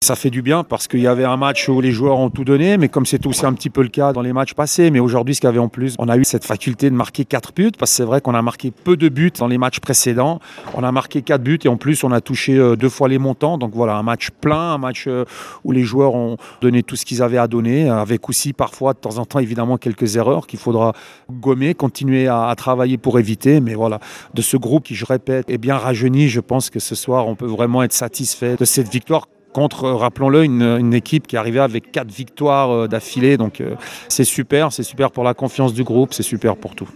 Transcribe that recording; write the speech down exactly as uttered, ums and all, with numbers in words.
Ça fait du bien parce qu'il y avait un match où les joueurs ont tout donné, mais comme c'est aussi un petit peu le cas dans les matchs passés. Mais aujourd'hui, ce qu'il y avait en plus, on a eu cette faculté de marquer quatre buts, parce que c'est vrai qu'on a marqué peu de buts dans les matchs précédents. On a marqué quatre buts et en plus, on a touché deux fois les montants. Donc voilà, un match plein, un match où les joueurs ont donné tout ce qu'ils avaient à donner, avec aussi parfois, de temps en temps, évidemment, quelques erreurs qu'il faudra gommer, continuer à, à travailler pour éviter. Mais voilà, de ce groupe qui, je répète, est bien rajeuni, je pense que ce soir, on peut vraiment être satisfait de cette victoire. Contre, rappelons-le, une, une équipe qui arrivait avec quatre victoires d'affilée. Donc euh, c'est super, c'est super pour la confiance du groupe, c'est super pour tout.